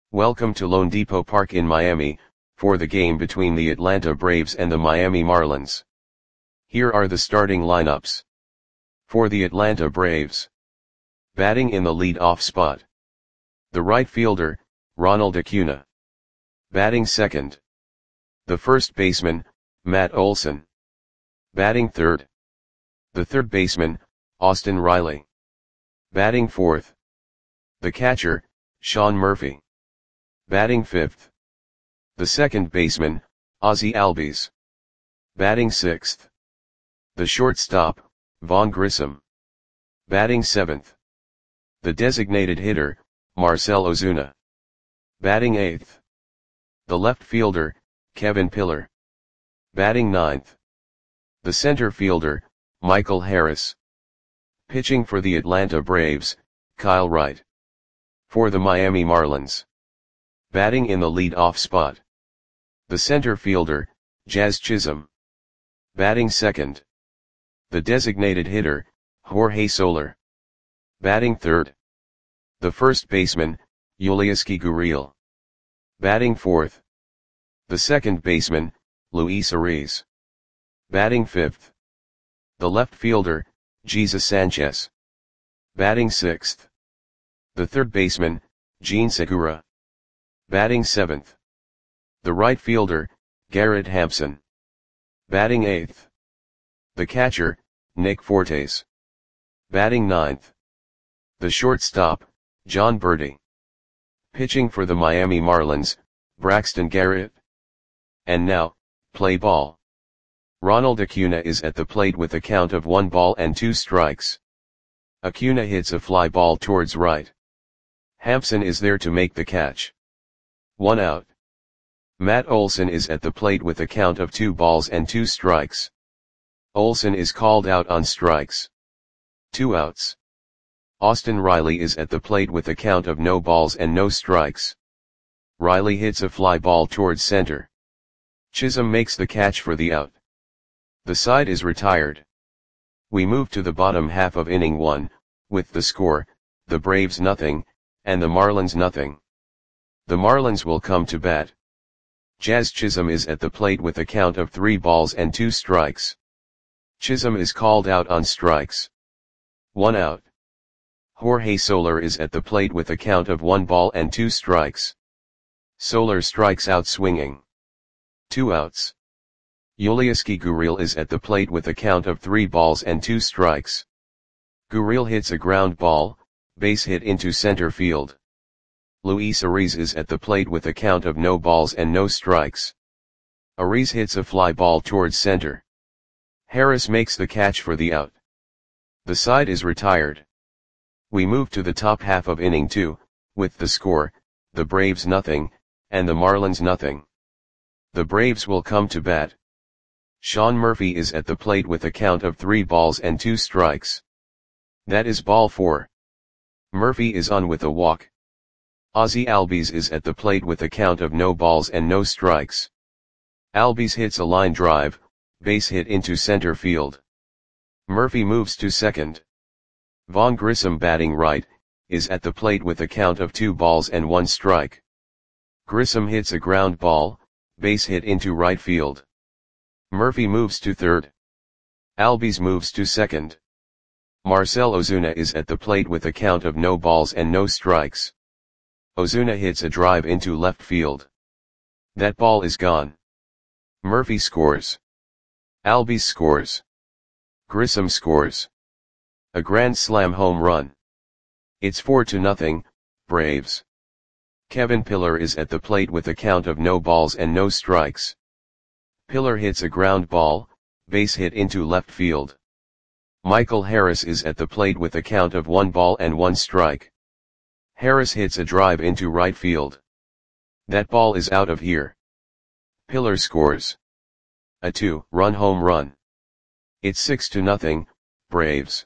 Welcome to loanDepot Park in Miami, for the game between the Atlanta Braves and the Miami Marlins. Here are the starting lineups. For the Atlanta Braves. Batting in the lead-off spot. The right fielder, Ronald Acuna. Batting second. The first baseman, Matt Olson. Batting third. The third baseman, Austin Riley. Batting fourth. The catcher, Sean Murphy. Batting fifth. The second baseman, Ozzie Albies. Batting sixth. The shortstop, Vaughn Grissom. Batting seventh. The designated hitter, Marcell Ozuna. Batting eighth. The left fielder, Kevin Pillar. Batting ninth. The center fielder, Michael Harris. Pitching for the Atlanta Braves, Kyle Wright. For the Miami Marlins. Batting in the lead-off spot. The center fielder, Jazz Chisholm. Batting second. The designated hitter, Jorge Soler. Batting third. The first baseman, Yulieski Gurriel. Batting fourth. The second baseman, Luis Ariz. Batting fifth. The left fielder, Jesus Sanchez. Batting sixth. The third baseman, Jean Segura. Batting seventh. The right fielder, Garrett Hampson. Batting eighth. The catcher, Nick Fortes. Batting ninth. The shortstop, Jon Berti. Pitching for the Miami Marlins, Braxton Garrett. And now, play ball. Ronald Acuna is at the plate with a count of 1 ball and 2 strikes. Acuna hits a fly ball towards right. Hampson is there to make the catch. 1 out. Matt Olson is at the plate with a count of 2 balls and 2 strikes. Olson is called out on strikes. 2 outs. Austin Riley is at the plate with a count of no balls and no strikes. Riley hits a fly ball towards center. Chisholm makes the catch for the out. The side is retired. We move to the bottom half of inning 1, with the score, the Braves nothing, and the Marlins nothing. The Marlins will come to bat. Jazz Chisholm is at the plate with a count of 3 balls and 2 strikes. Chisholm is called out on strikes. 1 out. Jorge Soler is at the plate with a count of 1 ball and 2 strikes. Soler strikes out swinging. 2 outs. Yulieski Gurriel is at the plate with a count of 3 balls and 2 strikes. Gurriel hits a ground ball, base hit into center field. Luis Ariz is at the plate with a count of no balls and no strikes. Ariz hits a fly ball towards center. Harris makes the catch for the out. The side is retired. We move to the top half of inning 2, with the score, the Braves nothing, and the Marlins nothing. The Braves will come to bat. Sean Murphy is at the plate with a count of 3 balls and 2 strikes. That is ball 4. Murphy is on with a walk. Ozzie Albies is at the plate with a count of no balls and no strikes. Albies hits a line drive, base hit into center field. Murphy moves to second. Vaughn Grissom batting right, is at the plate with a count of 2 balls and 1 strike. Grissom hits a ground ball, base hit into right field. Murphy moves to third. Albies moves to second. Marcell Ozuna is at the plate with a count of no balls and no strikes. Ozuna hits a drive into left field. That ball is gone. Murphy scores. Albies scores. Grissom scores. A grand slam home run. It's 4-0, Braves. Kevin Pillar is at the plate with a count of no balls and no strikes. Pillar hits a ground ball, base hit into left field. Michael Harris is at the plate with a count of 1 ball and 1 strike. Harris hits a drive into right field. That ball is out of here. Pillar scores. A 2-run home run. It's 6-0, Braves.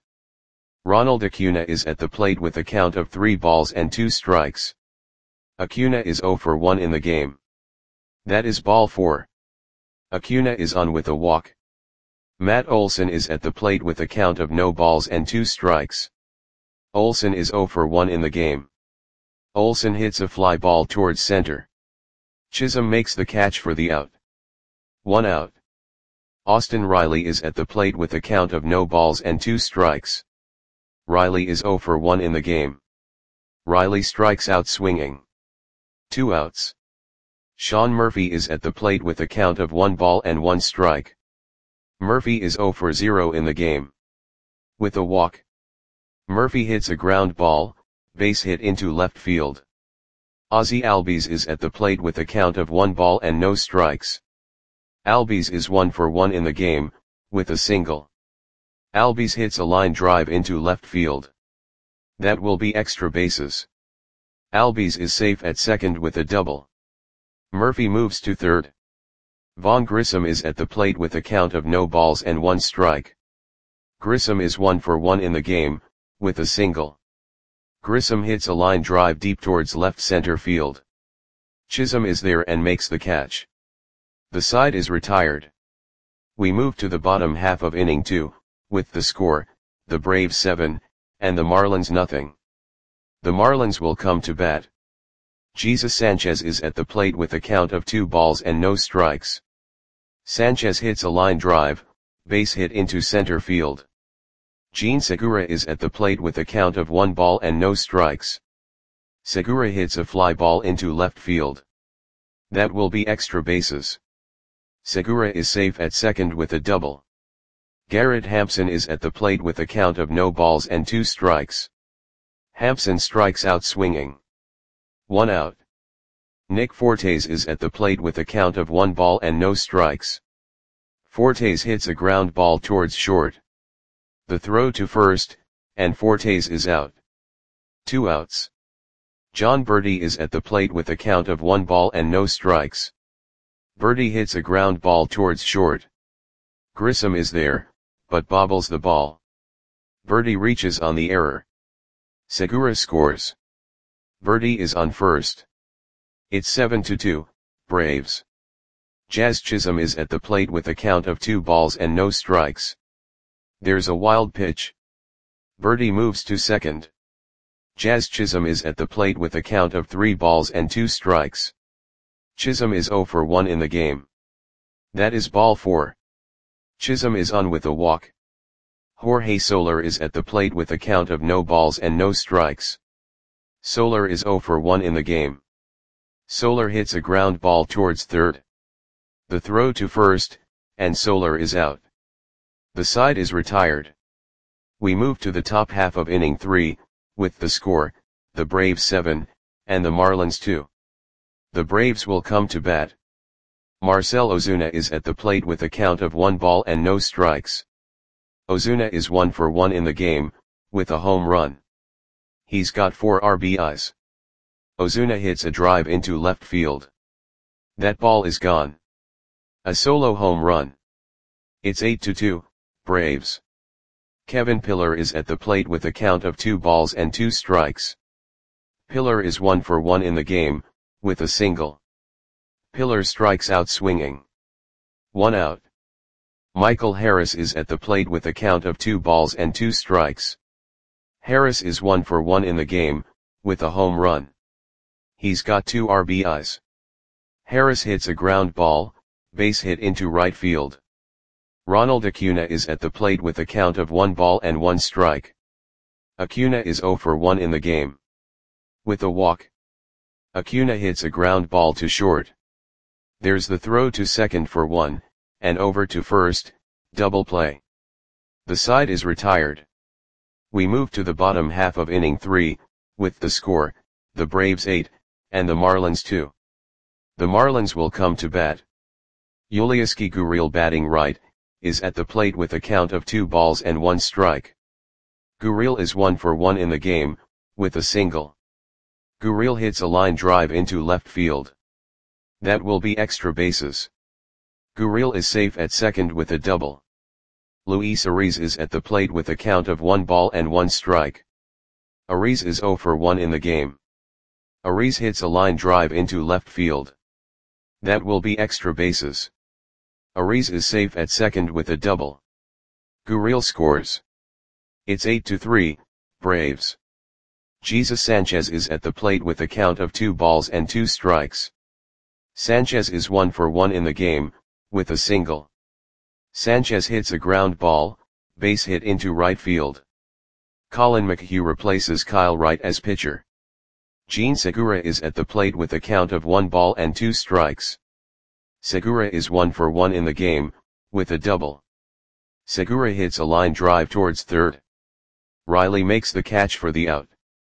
Ronald Acuna is at the plate with a count of 3 balls and 2 strikes. Acuna is 0 for 1 in the game. That is ball 4. Acuna is on with a walk. Matt Olson is at the plate with a count of no balls and 2 strikes. Olson is 0 for 1 in the game. Olsen hits a fly ball towards center. Chisholm makes the catch for the out. 1 out. Austin Riley is at the plate with a count of no balls and 2 strikes. Riley is 0 for 1 in the game. Riley strikes out swinging. 2 outs. Sean Murphy is at the plate with a count of 1 ball and 1 strike. Murphy is 0 for 0 in the game. With a walk. Murphy hits a ground ball, base hit into left field. Ozzie Albies is at the plate with a count of 1 ball and no strikes. Albies is 1 for 1 in the game, with a single. Albies hits a line drive into left field. That will be extra bases. Albies is safe at second with a double. Murphy moves to third. Vaughn Grissom is at the plate with a count of no balls and 1 strike. Grissom is 1 for 1 in the game, with a single. Grissom hits a line drive deep towards left center field. Chisholm is there and makes the catch. The side is retired. We move to the bottom half of inning 2, with the score, the Braves 7, and the Marlins nothing. The Marlins will come to bat. Jesus Sanchez is at the plate with a count of 2 balls and no strikes. Sanchez hits a line drive, base hit into center field. Gene Segura is at the plate with a count of 1 ball and no strikes. Segura hits a fly ball into left field. That will be extra bases. Segura is safe at second with a double. Garrett Hampson is at the plate with a count of no balls and 2 strikes. Hampson strikes out swinging. 1 out. Nick Fortes is at the plate with a count of 1 ball and no strikes. Fortes hits a ground ball towards short. The throw to first, and Fortes is out. 2 outs. John Berti is at the plate with a count of 1 ball and no strikes. Berti hits a ground ball towards short. Grissom is there, but bobbles the ball. Berti reaches on the error. Segura scores. Berti is on first. It's 7-2, Braves. Jazz Chisholm is at the plate with a count of 2 balls and no strikes. There's a wild pitch. Berti moves to second. Jazz Chisholm is at the plate with a count of 3 balls and 2 strikes. Chisholm is 0 for 1 in the game. That is ball 4. Chisholm is on with a walk. Jorge Soler is at the plate with a count of no balls and no strikes. Soler is 0 for 1 in the game. Soler hits a ground ball towards third. The throw to first, and Soler is out. The side is retired. We move to the top half of inning 3, with the score, the Braves 7, and the Marlins 2. The Braves will come to bat. Marcell Ozuna is at the plate with a count of 1 ball and no strikes. Ozuna is 1 for 1 in the game, with a home run. He's got 4 RBIs. Ozuna hits a drive into left field. That ball is gone. A solo home run. It's 8-2, Braves. Kevin Pillar is at the plate with a count of 2 balls and 2 strikes. Pillar is 1 for 1 in the game, with a single. Pillar strikes out swinging. 1 out. Michael Harris is at the plate with a count of 2 balls and 2 strikes. Harris is 1 for 1 in the game, with a home run. He's got 2 RBIs. Harris hits a ground ball, base hit into right field. Ronald Acuna is at the plate with a count of 1 ball and 1 strike. Acuna is 0 for 1 in the game. With a walk. Acuna hits a ground ball to short. There's the throw to second for 1, and over to first, double play. The side is retired. We move to the bottom half of inning 3, with the score, the Braves 8, and the Marlins 2. The Marlins will come to bat. Yulieski Gurriel batting right, is at the plate with a count of 2 balls and 1 strike. Gurriel is 1 for 1 in the game, with a single. Gurriel hits a line drive into left field. That will be extra bases. Gurriel is safe at second with a double. Luis Ariz is at the plate with a count of 1 ball and 1 strike. Ariz is 0 for 1 in the game. Ariz hits a line drive into left field. That will be extra bases. Ariz is safe at second with a double. Gurriel scores. It's 8-3, Braves. Jesus Sanchez is at the plate with a count of 2 balls and 2 strikes. Sanchez is 1 for 1 in the game, with a single. Sanchez hits a ground ball, base hit into right field. Colin McHugh replaces Kyle Wright as pitcher. Jean Segura is at the plate with a count of 1 ball and 2 strikes. Segura is 1 for 1 in the game, with a double. Segura hits a line drive towards third. Riley makes the catch for the out.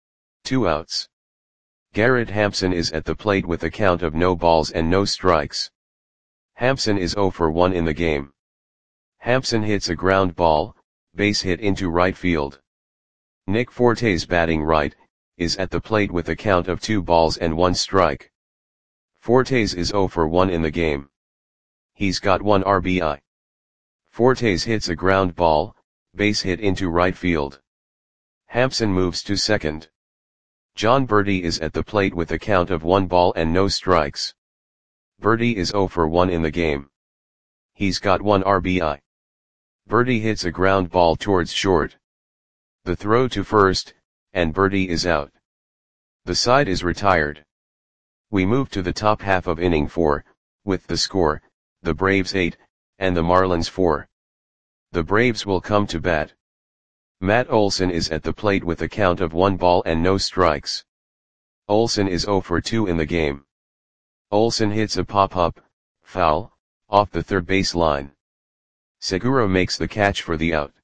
2 outs. Garrett Hampson is at the plate with a count of no balls and no strikes. Hampson is 0 for 1 in the game. Hampson hits a ground ball, base hit into right field. Nick Fortes, batting right, is at the plate with a count of 2 balls and 1 strike. Fortes is 0 for 1 in the game. He's got 1 RBI. Fortes hits a ground ball, base hit into right field. Hampson moves to second. John Berti is at the plate with a count of 1 ball and no strikes. Berti is 0 for 1 in the game. He's got 1 RBI. Berti hits a ground ball towards short. The throw to first, and Berti is out. The side is retired. We move to the top half of inning 4, with the score, the Braves 8, and the Marlins 4. The Braves will come to bat. Matt Olson is at the plate with a count of 1 ball and no strikes. Olson is 0 for 2 in the game. Olson hits a pop-up, foul, off the third base line. Segura makes the catch for the out.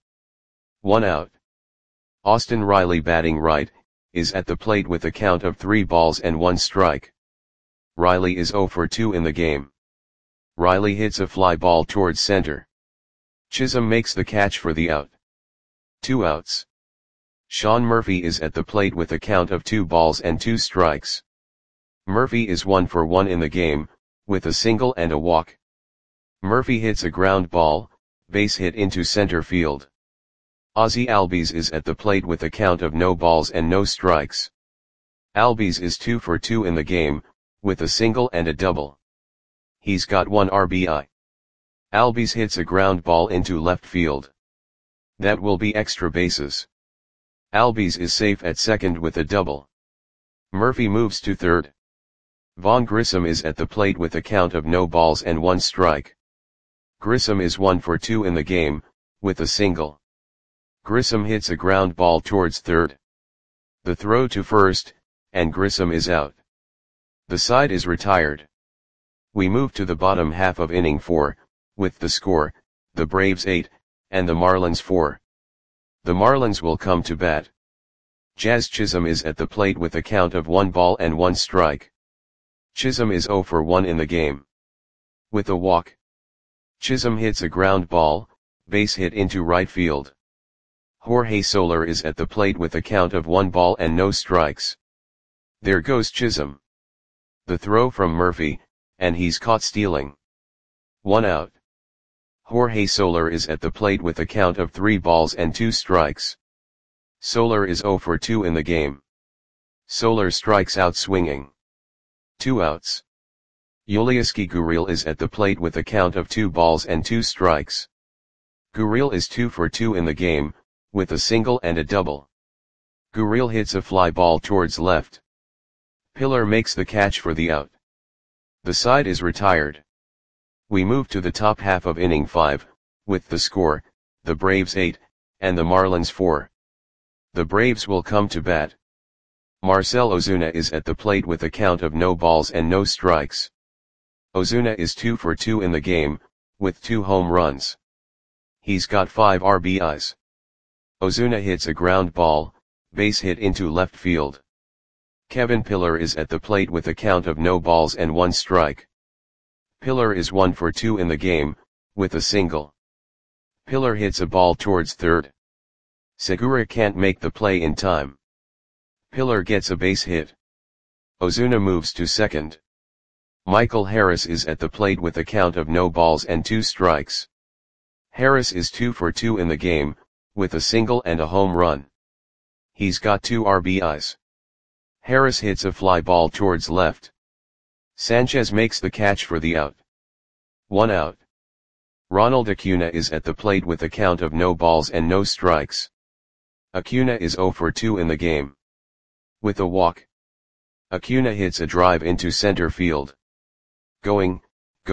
1 out. Austin Riley, batting right, is at the plate with a count of 3 balls and 1 strike. Riley is 0 for 2 in the game. Riley hits a fly ball towards center. Chisholm makes the catch for the out. 2 outs. Sean Murphy is at the plate with a count of 2 balls and 2 strikes. Murphy is 1 for 1 in the game, with a single and a walk. Murphy hits a ground ball, base hit into center field. Ozzie Albies is at the plate with a count of no balls and no strikes. Albies is 2 for 2 in the game, with a single and a double. He's got 1 RBI. Albies hits a ground ball into left field. That will be extra bases. Albies is safe at second with a double. Murphy moves to third. Vaughn Grissom is at the plate with a count of no balls and 1 strike. Grissom is 1 for 2 in the game, with a single. Grissom hits a ground ball towards third. The throw to first, and Grissom is out. The side is retired. We move to the bottom half of inning 4, with the score, the Braves 8, and the Marlins 4. The Marlins will come to bat. Jazz Chisholm is at the plate with a count of 1 ball and 1 strike. Chisholm is 0 for 1 in the game. With a walk. Chisholm hits a ground ball, base hit into right field. Jorge Soler is at the plate with a count of 1 ball and no strikes. There goes Chisholm. The throw from Murphy, and he's caught stealing. 1 out. Jorge Soler is at the plate with a count of 3 balls and 2 strikes. Soler is 0 for 2 in the game. Soler strikes out swinging. 2 outs. Yulieski Gurriel is at the plate with a count of 2 balls and 2 strikes. Gurriel is 2 for 2 in the game, with a single and a double. Gurriel hits a fly ball towards left. Pillar makes the catch for the out. The side is retired. We move to the top half of inning 5, with the score, the Braves 8, and the Marlins 4. The Braves will come to bat. Marcell Ozuna is at the plate with a count of no balls and no strikes. Ozuna is 2 for 2 in the game, with 2 home runs. He's got 5 RBIs. Ozuna hits a ground ball, base hit into left field. Kevin Pillar is at the plate with a count of no balls and 1 strike. Pillar is 1 for 2 in the game, with a single. Pillar hits a ball towards third. Segura can't make the play in time. Pillar gets a base hit. Ozuna moves to second. Michael Harris is at the plate with a count of no balls and 2 strikes. Harris is 2 for 2 in the game, with a single and a home run. He's got 2 RBIs. Harris hits a fly ball towards left. Sanchez makes the catch for the out. 1 out. Ronald Acuna is at the plate with a count of no balls and no strikes. Acuna is 0 for 2 in the game. With a walk. Acuna hits a drive into center field. Going,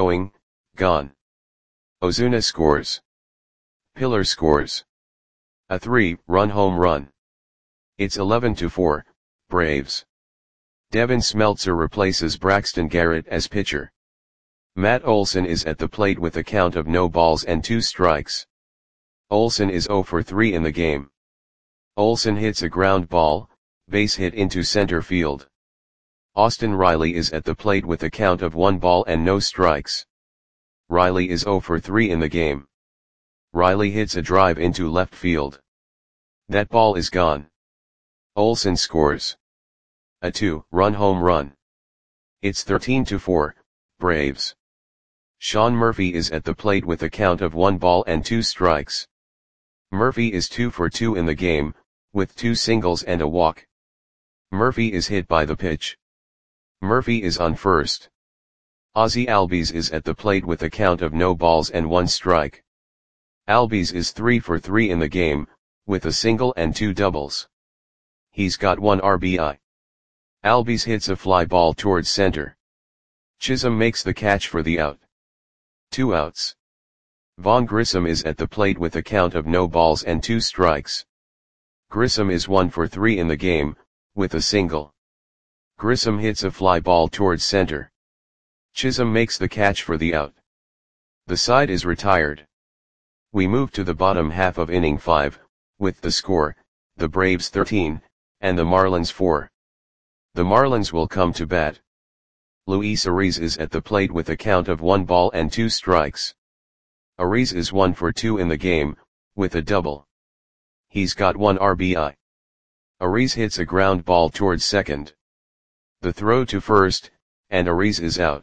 gone. Ozuna scores. Pillar scores. A 3-run home run. It's 11-4, Braves. Devin Smeltzer replaces Braxton Garrett as pitcher. Matt Olson is at the plate with a count of no balls and 2 strikes. Olson is 0 for 3 in the game. Olson hits a ground ball, base hit into center field. Austin Riley is at the plate with a count of 1 ball and no strikes. Riley is 0 for 3 in the game. Riley hits a drive into left field. That ball is gone. Olson scores. A 2-run home run. It's 13-4, Braves. Sean Murphy is at the plate with a count of 1 ball and 2 strikes. Murphy is 2 for 2 in the game, with 2 singles and a walk. Murphy is hit by the pitch. Murphy is on first. Ozzie Albies is at the plate with a count of no balls and 1 strike. Albies is 3 for 3 in the game, with a single and 2 doubles. He's got 1 RBI. Albies hits a fly ball towards center. Chisholm makes the catch for the out. 2 outs. Vaughn Grissom is at the plate with a count of no balls and 2 strikes. Grissom is 1 for 3 in the game, with a single. Grissom hits a fly ball towards center. Chisholm makes the catch for the out. The side is retired. We move to the bottom half of inning 5, with the score, the Braves 13, and the Marlins 4. The Marlins will come to bat. Luis Ariz is at the plate with a count of 1 ball and 2 strikes. Ariz is 1 for 2 in the game, with a double. He's got 1 RBI. Ariz hits a ground ball towards second. The throw to first, and Ariz is out.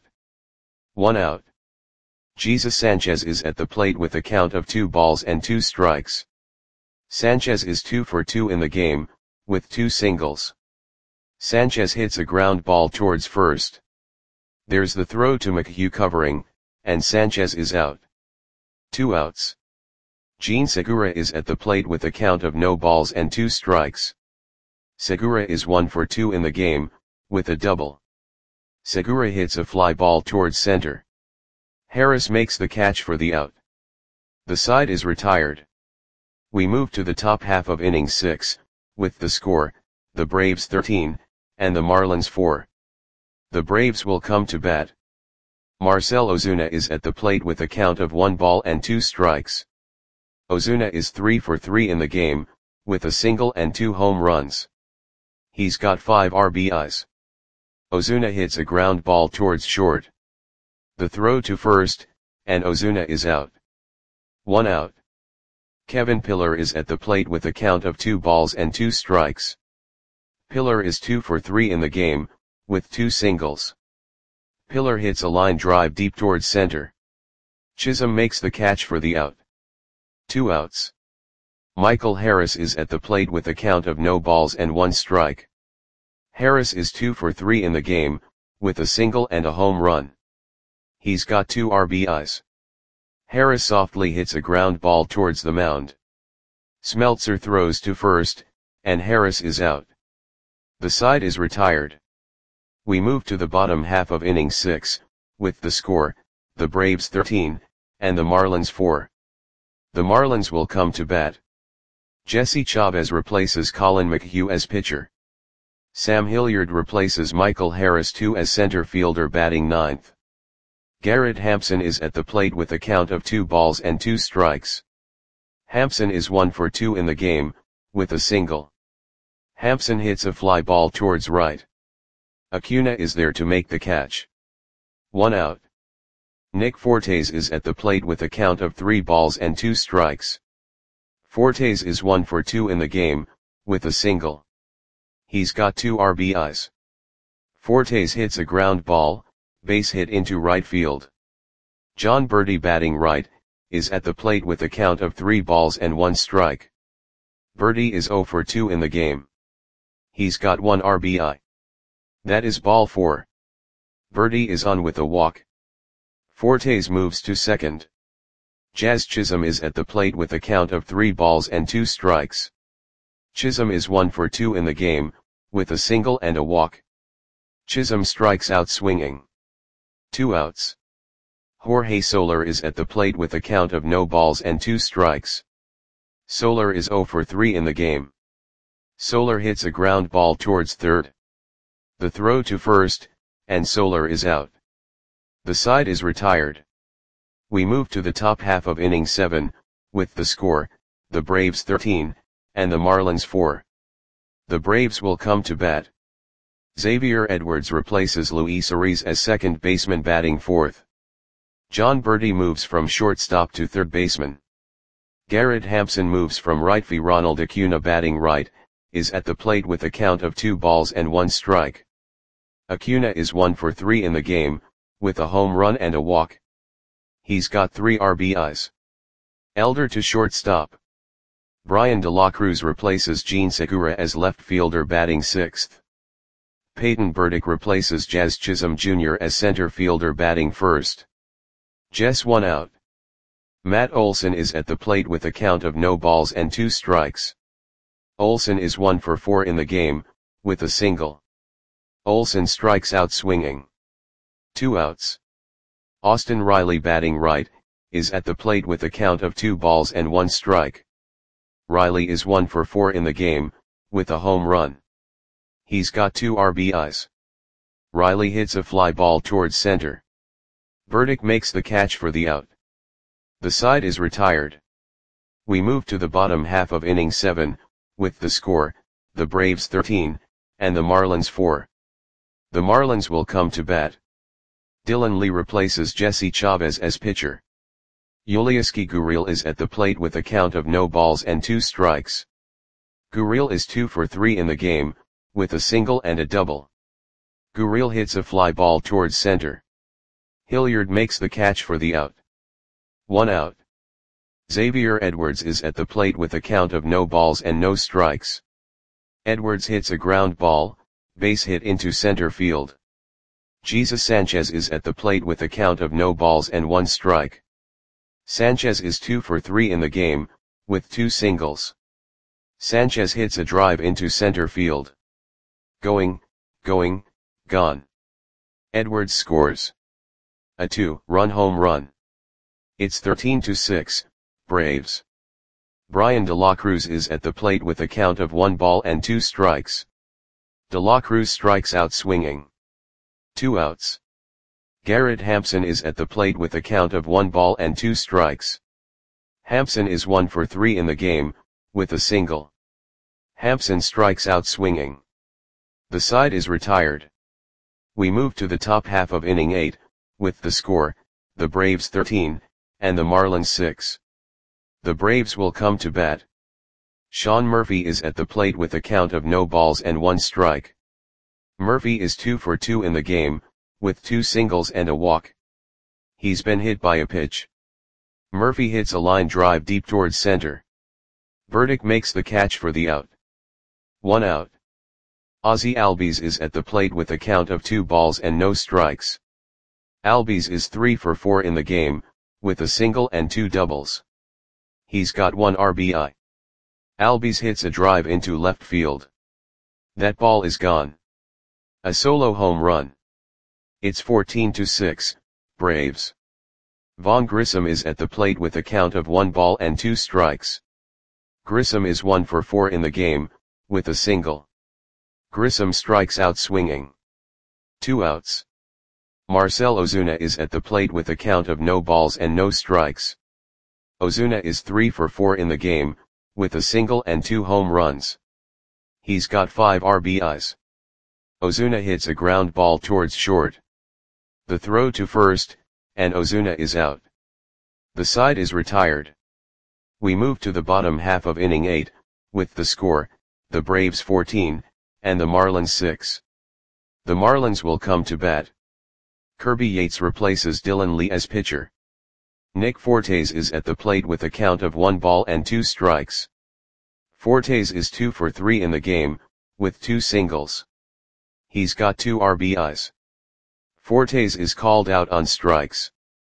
1 out. Jesus Sanchez is at the plate with a count of 2 balls and 2 strikes. Sanchez is 2 for 2 in the game, with 2 singles. Sanchez hits a ground ball towards first. There's the throw to McHugh covering, and Sanchez is out. 2 outs. Jean Segura is at the plate with a count of no balls and 2 strikes. Segura is 1 for 2 in the game, with a double. Segura hits a fly ball towards center. Harris makes the catch for the out. The side is retired. We move to the top half of inning 6, with the score, the Braves 13, and the Marlins 4. The Braves will come to bat. Marcell Ozuna is at the plate with a count of 1 ball and 2 strikes. Ozuna is 3 for 3 in the game, with a single and 2 home runs. He's got 5 RBIs. Ozuna hits a ground ball towards short. The throw to first, and Ozuna is out. 1 out. Kevin Pillar is at the plate with a count of 2 balls and 2 strikes. Pillar is 2 for 3 in the game, with 2 singles. Pillar hits a line drive deep towards center. Chisholm makes the catch for the out. 2 outs. Michael Harris is at the plate with a count of no balls and 1 strike. Harris is 2 for 3 in the game, with a single and a home run. He's got 2 RBIs. Harris softly hits a ground ball towards the mound. Smeltzer throws to first, and Harris is out. The side is retired. We move to the bottom half of inning 6, with the score, the Braves 13, and the Marlins 4. The Marlins will come to bat. Jesse Chavez replaces Colin McHugh as pitcher. Sam Hilliard replaces Michael Harris II as center fielder batting 9th. Garrett Hampson is at the plate with a count of 2 balls and 2 strikes. Hampson is 1 for 2 in the game, with a single. Hampson hits a fly ball towards right. Acuna is there to make the catch. 1 out. Nick Fortes is at the plate with a count of 3 balls and 2 strikes. Fortes is 1 for 2 in the game, with a single. He's got 2 RBIs. Fortes hits a ground ball, base hit into right field. John Berti batting right, is at the plate with a count of 3 balls and 1 strike. Berti is 0 for 2 in the game. He's got 1 RBI. That is ball 4. Berti is on with a walk. Fortes moves to second. Jazz Chisholm is at the plate with a count of 3 balls and 2 strikes. Chisholm is 1 for 2 in the game, with a single and a walk. Chisholm strikes out swinging. 2 outs. Jorge Soler is at the plate with a count of no balls and 2 strikes. Soler is 0 for 3 in the game. Soler hits a ground ball towards third. The throw to first, and Soler is out. The side is retired. We move to the top half of inning 7, with the score, the Braves 13, and the Marlins 4. The Braves will come to bat. Xavier Edwards replaces Luis Ariz as second baseman batting fourth. John Berti moves from shortstop to third baseman. Garrett Hampson moves from right. Ronald Acuna batting right, is at the plate with a count of 2 balls and 1 strike. Acuna is 1 for 3 in the game, with a home run and a walk. He's got 3 RBIs. Elder to shortstop. Brian De La Cruz replaces Gene Segura as left fielder batting sixth. Peyton Burdick replaces Jazz Chisholm Jr. as center fielder batting first. Jess 1 out. Matt Olson is at the plate with a count of no balls and 2 strikes. Olson is 1 for 4 in the game, with a single. Olson strikes out swinging. 2 outs. Austin Riley batting right, is at the plate with a count of 2 balls and 1 strike. Riley is 1 for 4 in the game, with a home run. He's got 2 RBIs. Riley hits a fly ball towards center. Burdick makes the catch for the out. The side is retired. We move to the bottom half of inning 7, with the score, the Braves 13, and the Marlins 4. The Marlins will come to bat. Dylan Lee replaces Jesse Chavez as pitcher. Yulieski Gurriel is at the plate with a count of no balls and 2 strikes. Gurriel is 2 for 3 in the game, with a single and a double. Gurriel hits a fly ball towards center. Hilliard makes the catch for the out. 1 out. Xavier Edwards is at the plate with a count of no balls and no strikes. Edwards hits a ground ball, base hit into center field. Jesus Sanchez is at the plate with a count of no balls and 1 strike. Sanchez is 2 for 3 in the game, with 2 singles. Sanchez hits a drive into center field. Going, gone. Edwards scores a 2-run home run. It's 13-6, Braves. Brian De La Cruz is at the plate with a count of 1 ball and 2 strikes. De La Cruz strikes out swinging. 2 outs. Garrett Hampson is at the plate with a count of 1 ball and 2 strikes. Hampson is 1 for 3 in the game, with a single. Hampson strikes out swinging. The side is retired. We move to the top half of inning 8, with the score, the Braves 13, and the Marlins 6. The Braves will come to bat. Sean Murphy is at the plate with a count of no balls and 1 strike. Murphy is 2 for 2 in the game, with 2 singles and a walk. He's been hit by a pitch. Murphy hits a line drive deep towards center. Burdick makes the catch for the out. 1 out. Ozzie Albies is at the plate with a count of 2 balls and no strikes. Albies is 3 for 4 in the game, with a single and 2 doubles. He's got 1 RBI. Albies hits a drive into left field. That ball is gone. A solo home run. It's 14-6, Braves. Vaughn Grissom is at the plate with a count of 1 ball and 2 strikes. Grissom is 1 for 4 in the game, with a single. Grissom strikes out swinging. 2 outs. Marcell Ozuna is at the plate with a count of no balls and no strikes. Ozuna is 3 for 4 in the game, with a single and 2 home runs. He's got 5 RBIs. Ozuna hits a ground ball towards short. The throw to first, and Ozuna is out. The side is retired. We move to the bottom half of inning 8, with the score, the Braves 14, and the Marlins 6. The Marlins will come to bat. Kirby Yates replaces Dylan Lee as pitcher. Nick Fortes is at the plate with a count of 1 ball and 2 strikes. Fortes is 2 for 3 in the game, with 2 singles. He's got 2 RBIs. Fortes is called out on strikes.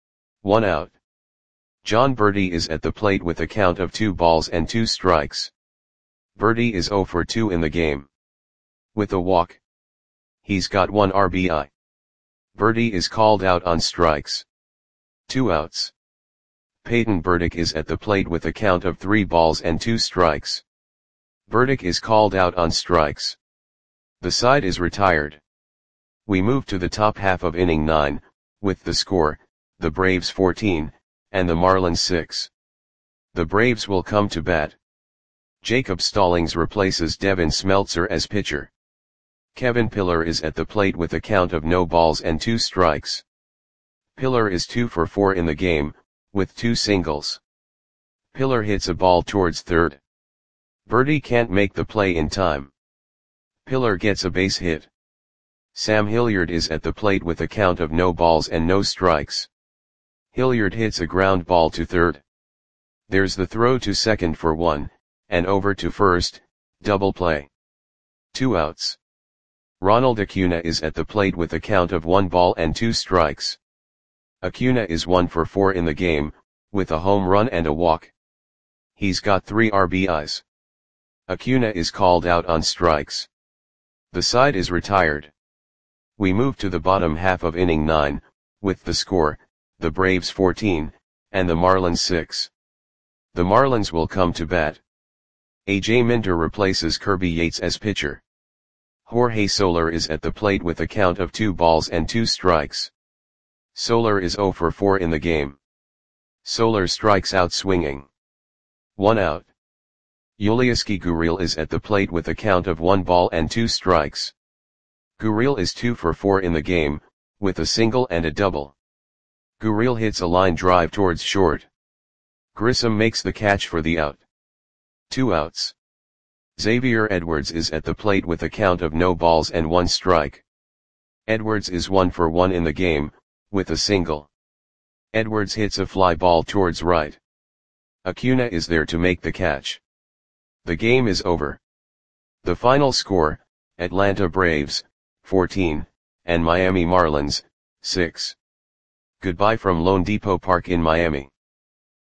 1 out. John Berti is at the plate with a count of 2 balls and 2 strikes. Berti is 0 for 2 in the game. with a walk. He's got 1 RBI. Berti is called out on strikes. 2 outs. Peyton Burdick is at the plate with a count of 3 balls and 2 strikes. Burdick is called out on strikes. The side is retired. We move to the top half of inning 9, with the score, the Braves 14, and the Marlins 6. The Braves will come to bat. Jacob Stallings replaces Devin Smeltzer as pitcher. Kevin Pillar is at the plate with a count of no balls and 2 strikes. Pillar is 2 for 4 in the game, with 2 singles. Pillar hits a ball towards third. Berti can't make the play in time. Pillar gets a base hit. Sam Hilliard is at the plate with a count of no balls and no strikes. Hilliard hits a ground ball to third. There's the throw to second for 1, and over to first, double play. 2 outs. Ronald Acuna is at the plate with a count of 1 ball and 2 strikes. Acuna is 1 for 4 in the game, with a home run and a walk. He's got 3 RBIs. Acuna is called out on strikes. The side is retired. We move to the bottom half of inning 9, with the score, the Braves 14, and the Marlins 6. The Marlins will come to bat. A.J. Minter replaces Kirby Yates as pitcher. Jorge Soler is at the plate with a count of 2 balls and 2 strikes. Soler is 0 for 4 in the game. Soler strikes out swinging. 1 out. Yulieski Gurriel is at the plate with a count of 1 ball and 2 strikes. Gurriel is 2 for 4 in the game, with a single and a double. Gurriel hits a line drive towards short. Grissom makes the catch for the out. 2 outs. Xavier Edwards is at the plate with a count of no balls and 1 strike. Edwards is 1 for 1 in the game, with a single. Edwards hits a fly ball towards right. Acuna is there to make the catch. The game is over. The final score, Atlanta Braves, 14, and Miami Marlins, 6. Goodbye from Lone Depot Park in Miami.